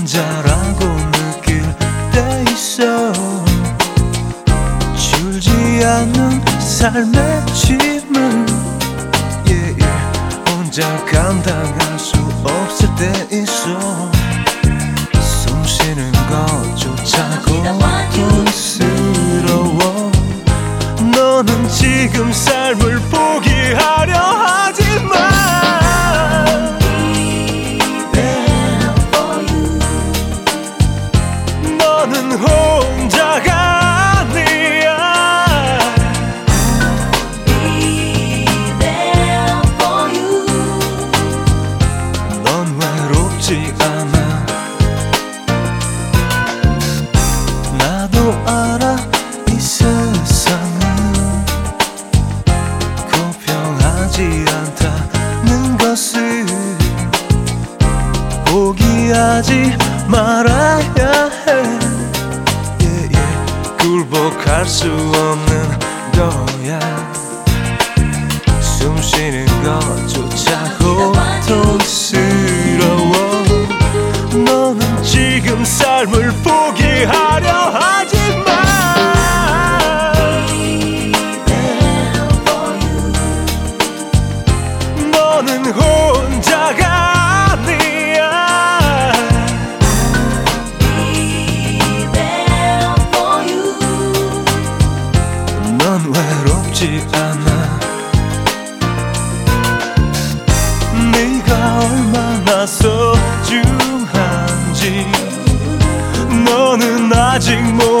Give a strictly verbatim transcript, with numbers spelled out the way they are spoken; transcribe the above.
혼자라고 느낄 때 있어. 줄지 않는 삶의 짐을 yeah, yeah. 혼자 감당할 수 없을 때 있어. 숨 쉬는 것조차 고통스러워. 너는 지금 삶을 포기하려 하지만 너는 혼자가 아니야. 넌 외롭지 않아. 나도 알아 이 세상은 공평하지 않다는 것을. 포기하지 말아야 해. yeah, yeah. 굴복할 수 없는 거야. 숨 쉬는 것조차 고통스러워. 너는 지금 삶을 포기하려 하지만 너는 혼자가 아니야. 넌 외롭지 않아. 네가 얼마나 소중한지 너는 아직 모르